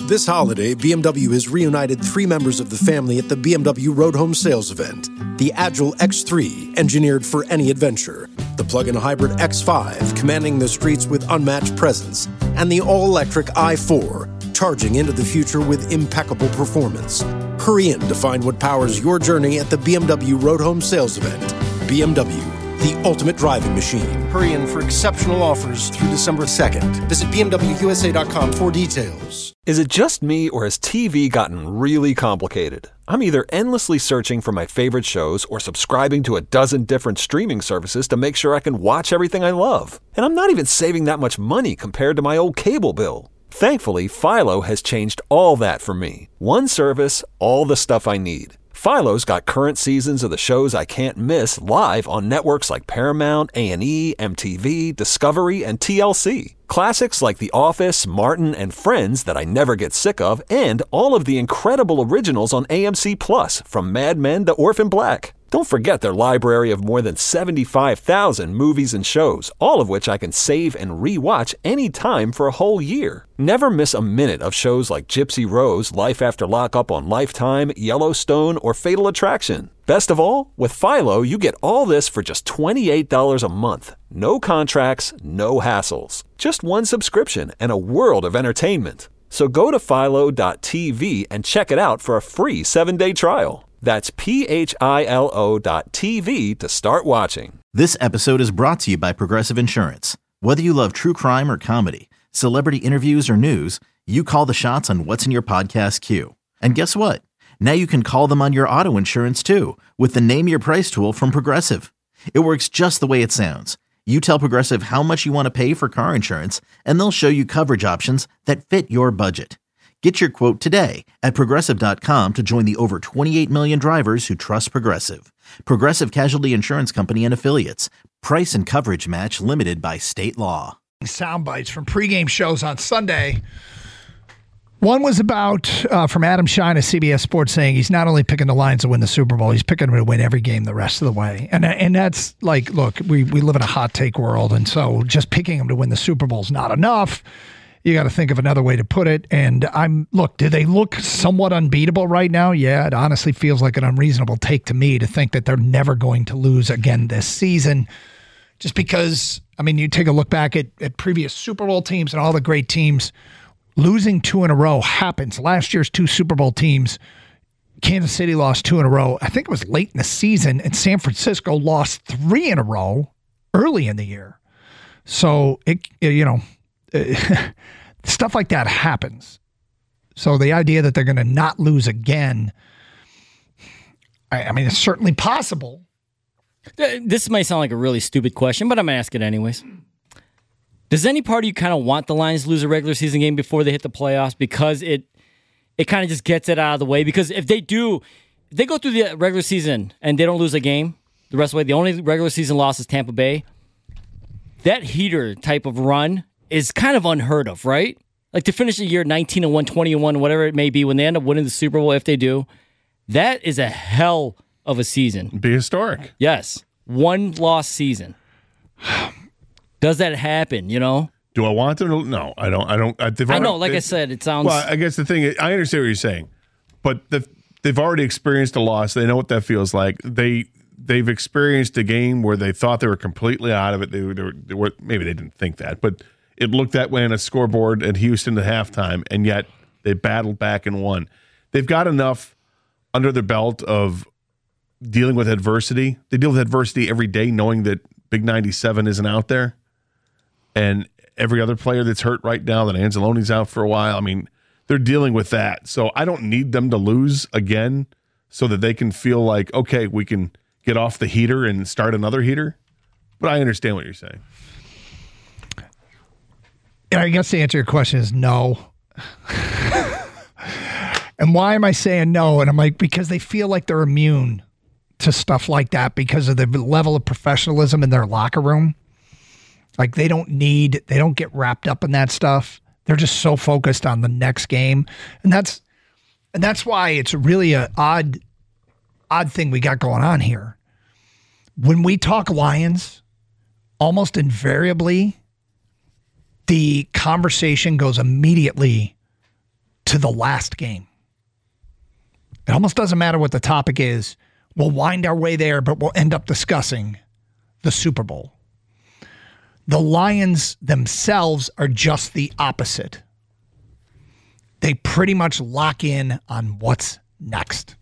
This holiday, BMW has reunited 3 members of the family at the BMW Road Home Sales event. The Agile X3, engineered for any adventure. The plug-in hybrid X5, commanding the streets with unmatched presence. And the all-electric i4, charging into the future with impeccable performance. Hurry in to find what powers your journey at the BMW Road Home Sales event. BMW, the ultimate driving machine. Hurry in for exceptional offers through December 2nd. Visit BMWUSA.com for details. Is it just me, or has TV gotten really complicated? I'm either endlessly searching for my favorite shows or subscribing to a dozen different streaming services to make sure I can watch everything I love. And I'm not even saving that much money compared to my old cable bill. Thankfully, Philo has changed all that for me. One service, all the stuff I need. Philo's got current seasons of the shows I can't miss live on networks like Paramount, A&E, MTV, Discovery, and TLC. Classics like The Office, Martin, and Friends that I never get sick of, and all of the incredible originals on AMC+, from Mad Men to Orphan Black. Don't forget their library of more than 75,000 movies and shows, all of which I can save and re-watch anytime for a whole year. Never miss a minute of shows like Gypsy Rose, Life After Lockup on Lifetime, Yellowstone, or Fatal Attraction. Best of all, with Philo, you get all this for just $28 a month. No contracts, no hassles. Just one subscription and a world of entertainment. So go to philo.tv and check it out for a free 7-day trial. That's philo.tv to start watching. This episode is brought to you by Progressive Insurance. Whether you love true crime or comedy, celebrity interviews or news, you call the shots on what's in your podcast queue. And guess what? Now you can call them on your auto insurance too with the Name Your Price tool from Progressive. It works just the way it sounds. You tell Progressive how much you want to pay for car insurance, and they'll show you coverage options that fit your budget. Get your quote today at Progressive.com to join the over 28 million drivers who trust Progressive. Progressive Casualty Insurance Company and Affiliates. Price and coverage match limited by state law. Sound bites from pregame shows on Sunday. One was about from Adam Shine of CBS Sports saying he's not only picking the Lions to win the Super Bowl, he's picking them to win every game the rest of the way. And that's like, look, we live in a hot take world, and so just picking them to win the Super Bowl is not enough. You got to think of another way to put it. And do they look somewhat unbeatable right now? Yeah, it honestly feels like an unreasonable take to me to think that they're never going to lose again this season. Just because, you take a look back at previous Super Bowl teams and all the great teams, losing 2 in a row happens. Last year's 2 Super Bowl teams, Kansas City lost 2 in a row. I think it was late in the season, and San Francisco lost 3 in a row early in the year. So, stuff like that happens. So the idea that they're going to not lose again, it's certainly possible. This might sound like a really stupid question, but I'm going to ask it anyways. Does any part of you kind of want the Lions to lose a regular season game before they hit the playoffs because it kind of just gets it out of the way? Because if they go through the regular season and they don't lose a game the rest of the way, the only regular season loss is Tampa Bay, that heater type of run is kind of unheard of, right? Like to finish the year 19-1, 20-1, whatever it may be, when they end up winning the Super Bowl, if they do, that is a hell of a season. Be historic. Yes. 1-loss season. Does that happen, Do I want them to? No, I don't. I know, like I said, it sounds... Well, I guess the thing is, I understand what you're saying, but they've already experienced a loss. They know what that feels like. They've experienced a game where they thought they were completely out of it. They were maybe they didn't think that, but it looked that way on a scoreboard at Houston at halftime, and yet they battled back and won. They've got enough under their belt of dealing with adversity. They deal with adversity every day, knowing that Big 97 isn't out there, and every other player that's hurt right now, that Anzalone's out for a while. They're dealing with that. So I don't need them to lose again so that they can feel like, okay, we can get off the heater and start another heater. But I understand what you're saying. I guess the answer to your question is no. And why am I saying no? And I'm like, because they feel like they're immune to stuff like that because of the level of professionalism in their locker room. Like they don't get wrapped up in that stuff. They're just so focused on the next game. And that's why it's really an odd thing we got going on here. When we talk Lions, almost invariably, the conversation goes immediately to the last game. It almost doesn't matter what the topic is. We'll wind our way there, but we'll end up discussing the Super Bowl. The Lions themselves are just the opposite. They pretty much lock in on what's next.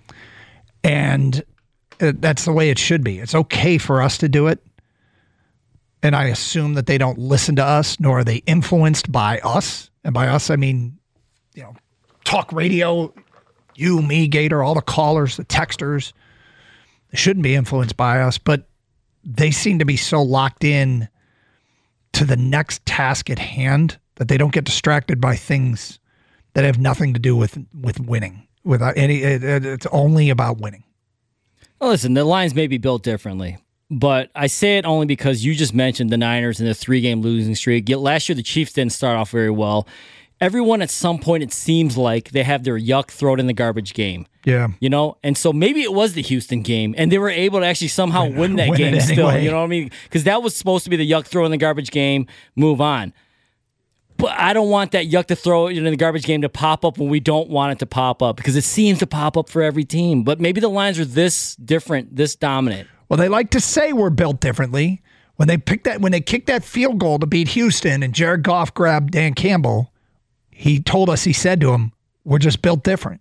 And that's the way it should be. It's okay for us to do it. And I assume that they don't listen to us, nor are they influenced by us. And by us, I mean, talk radio, you, me, Gator, all the callers, the texters. They shouldn't be influenced by us, but they seem to be so locked in to the next task at hand that they don't get distracted by things that have nothing to do with winning. Without it's only about winning. Well, listen, the Lions may be built differently, but I say it only because you just mentioned the Niners and the 3-game losing streak. Yet last year, the Chiefs didn't start off very well. Everyone at some point, it seems like they have their yuck thrown in the garbage game. Yeah. And so maybe it was the Houston game, and they were able to actually somehow win that game still. Anyway. You know what I mean? Because that was supposed to be the yuck throw in the garbage game, move on. But I don't want that yuck to throw in the garbage game to pop up when we don't want it to pop up, because it seems to pop up for every team. But maybe the Lions are this different, this dominant. Well, they like to say we're built differently. When they kicked that field goal to beat Houston and Jared Goff grabbed Dan Campbell, he said to him, we're just built different.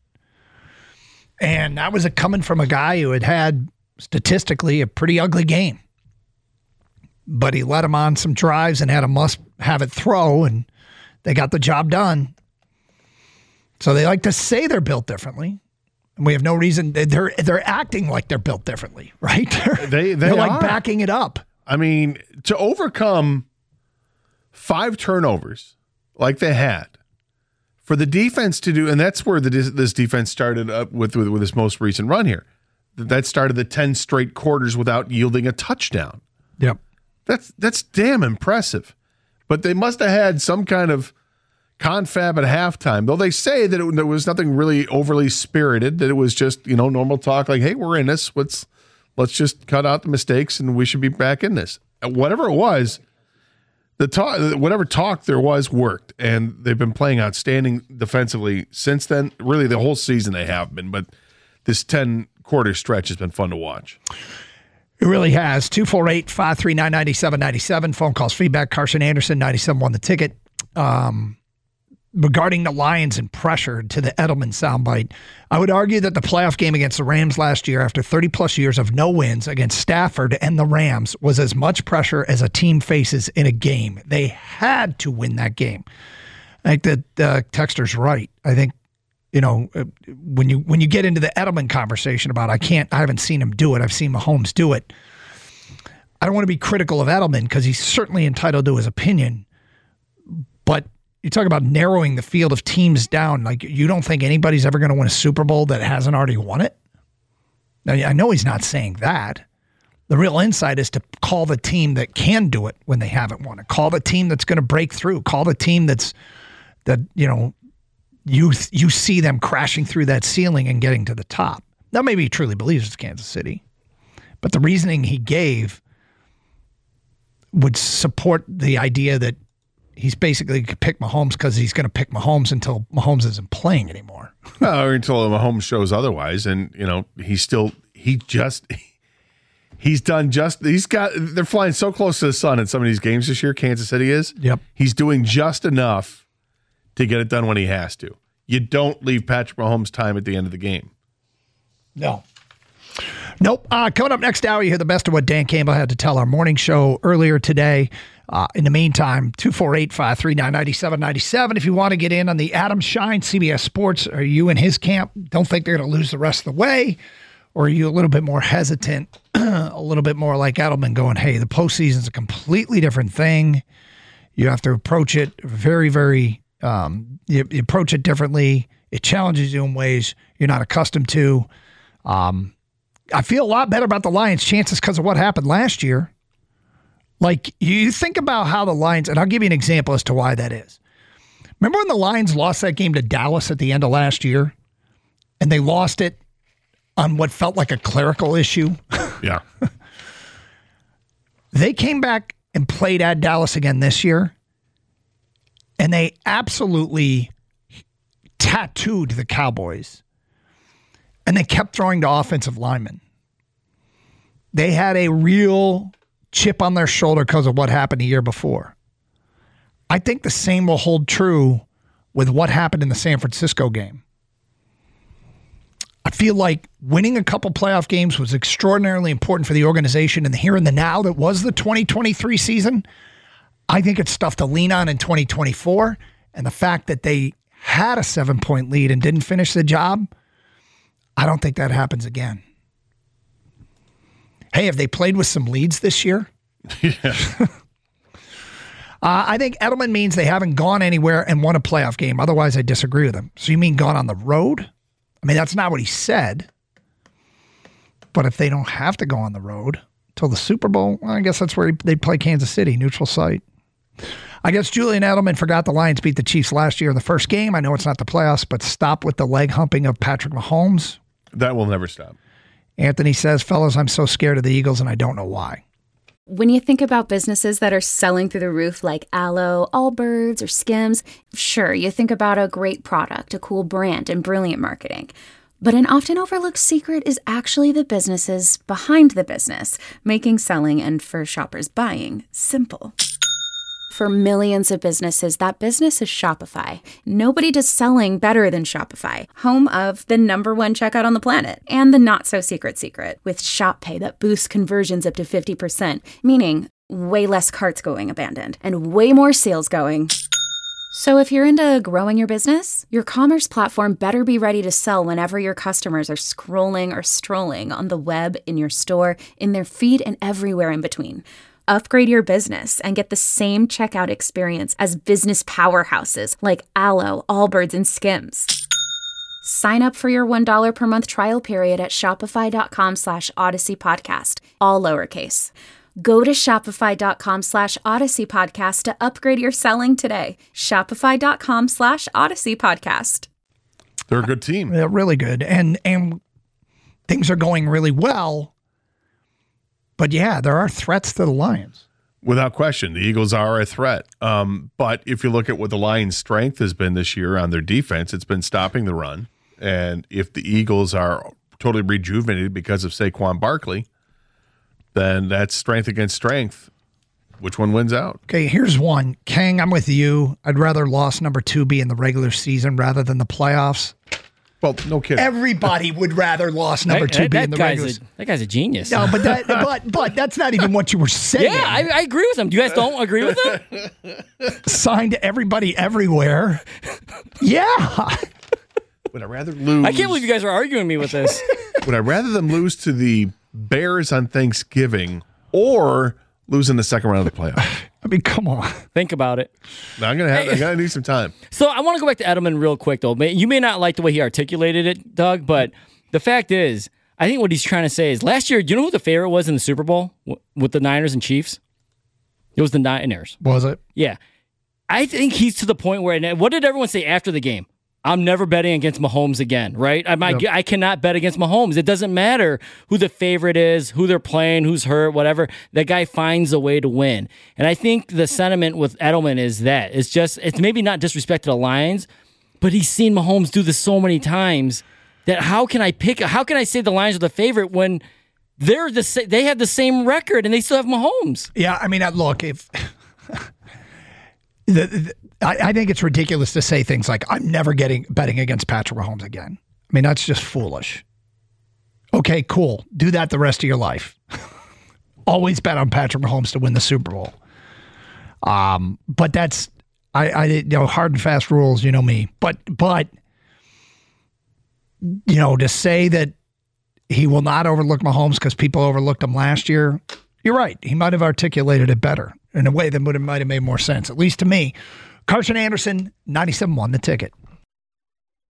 And that was coming from a guy who had statistically a pretty ugly game. But he led him on some drives and had a must-have-it throw, and they got the job done. So they like to say they're built differently. And we have no reason. They're acting like they're built differently, right? They're like backing it up. I mean, to overcome 5 turnovers like they had, for the defense to do, and that's where this defense started up with this most recent run here. That started the 10 straight quarters without yielding a touchdown. Yep. That's damn impressive. But they must have had some kind of confab at halftime, though they say that there was nothing really overly spirited, that it was just, normal talk like, hey, we're in this. Let's just cut out the mistakes and we should be back in this. Whatever it was, whatever talk there was worked, and they've been playing outstanding defensively since then. Really, the whole season they have been, but this 10-quarter stretch has been fun to watch. It really has. 248-539-9797. Phone calls, feedback. Carson Anderson, 97.1 The Ticket. Regarding the Lions and pressure to the Edelman soundbite, I would argue that the playoff game against the Rams last year, after 30-plus years of no wins against Stafford and the Rams, was as much pressure as a team faces in a game. They had to win that game. I think that Texter's right. I think, when you get into the Edelman conversation about I haven't seen him do it. I've seen Mahomes do it. I don't want to be critical of Edelman because he's certainly entitled to his opinion, but you talk about narrowing the field of teams down. Like, you don't think anybody's ever going to win a Super Bowl that hasn't already won it? Now, I know he's not saying that. The real insight is to call the team that can do it when they haven't won it. Call the team that's going to break through. Call the team you see them crashing through that ceiling and getting to the top. Now, maybe he truly believes it's Kansas City, but the reasoning he gave would support the idea that he's basically pick Mahomes because he's going to pick Mahomes until Mahomes isn't playing anymore. Well, or until Mahomes shows otherwise, and they're flying so close to the sun in some of these games this year. Kansas City is. Yep. He's doing just enough to get it done when he has to. You don't leave Patrick Mahomes time at the end of the game. No. Nope. Coming up next hour, you hear the best of what Dan Campbell had to tell our morning show earlier today. In the meantime, 248-539-9797. If you want to get in on the Adam Shine, CBS Sports, are you in his camp? Don't think they're going to lose the rest of the way? Or are you a little bit more hesitant, a little bit more like Edelman going, hey, the postseason's a completely different thing. You have to approach it very, very you approach it differently. It challenges you in ways you're not accustomed to. I feel a lot better about the Lions' chances because of what happened last year. Like, you think about how the Lions, and I'll give you an example as to why that is. Remember when the Lions lost that game to Dallas at the end of last year? And they lost it on what felt like a clerical issue? Yeah. They came back and played at Dallas again this year, and they absolutely tattooed the Cowboys, and they kept throwing to offensive linemen. They had a real chip on their shoulder because of what happened the year before. I think the same will hold true with what happened in the San Francisco game. I feel like winning a couple playoff games was extraordinarily important for the organization in the here and the now that was the 2023 season. I think it's stuff to lean on in 2024. And the fact that they had a 7-point lead and didn't finish the job, I don't think that happens again. Hey, have they played with some leads this year? Yeah. I think Edelman means they haven't gone anywhere and won a playoff game. Otherwise, I disagree with him. So you mean gone on the road? I mean, that's not what he said. But if they don't have to go on the road till the Super Bowl, well, I guess that's where they play Kansas City, neutral site. I guess Julian Edelman forgot the Lions beat the Chiefs last year in the first game. I know it's not the playoffs, but stop with the leg humping of Patrick Mahomes. That will never stop. Anthony says, fellas, I'm so scared of the Eagles and I don't know why. When you think about businesses that are selling through the roof like Aloe, Allbirds, or Skims, sure, you think about a great product, a cool brand, and brilliant marketing. But an often overlooked secret is actually the businesses behind the business, making selling and for shoppers buying simple. For millions of businesses, that business is Shopify. Nobody does selling better than Shopify, home of the #1 checkout on the planet and the not-so-secret secret with Shop Pay that boosts conversions up to 50%, meaning way less carts going abandoned and way more sales going. So if you're into growing your business, your commerce platform better be ready to sell whenever your customers are scrolling or strolling on the web, in your store, in their feed, and everywhere in between. Upgrade your business and get the same checkout experience as business powerhouses like Aloe, Allbirds, and Skims. Sign up for your $1 per month trial period at shopify.com/Odyssey Podcast, all lowercase. Go to shopify.com/Odyssey Podcast to upgrade your selling today. Shopify.com/Odyssey Podcast. They're a good team. They're really good. And things are going really well. But yeah, there are threats to the Lions. Without question, the Eagles are a threat. But if you look at what the Lions' strength has been this year on their defense, it's been stopping the run. And if the Eagles are totally rejuvenated because of Saquon Barkley, then that's strength against strength. Which one wins out? Okay, here's one. Kang, I'm with you. I'd rather loss number 2 be in the regular season rather than the playoffs. Well, no kidding. Everybody would rather loss number 2 be in the regular season. That guy's a genius. No, but that's not even what you were saying. Yeah, I agree with him. Do you guys don't agree with him? Signed to everybody everywhere. Yeah. Would I rather lose? I can't believe you guys are arguing me with this. Would I rather them lose to the Bears on Thanksgiving or lose in the second round of the playoffs? I mean, come on. Think about it. Now, I'm gonna need some time. So I want to go back to Edelman real quick, though. You may not like the way he articulated it, Doug, but the fact is, I think what he's trying to say is last year, do you know who the favorite was in the Super Bowl with the Niners and Chiefs? It was the Niners. Was it? Yeah. I think he's to the point where, what did everyone say after the game? I'm never betting against Mahomes again, right? I cannot bet against Mahomes. It doesn't matter who the favorite is, who they're playing, who's hurt, whatever. That guy finds a way to win. And I think the sentiment with Edelman is that. It's maybe not disrespect to the Lions, but he's seen Mahomes do this so many times that how can I say the Lions are the favorite when they have the same record and they still have Mahomes? Yeah, I mean, look, if... I think it's ridiculous to say things like, I'm never betting against Patrick Mahomes again. I mean, that's just foolish. Okay, cool. Do that the rest of your life. Always bet on Patrick Mahomes to win the Super Bowl. But that's, hard and fast rules, you know me. But to say that he will not overlook Mahomes because people overlooked him last year, you're right. He might have articulated it better in a way that might have made more sense, at least to me. Carson Anderson, 97 won the ticket.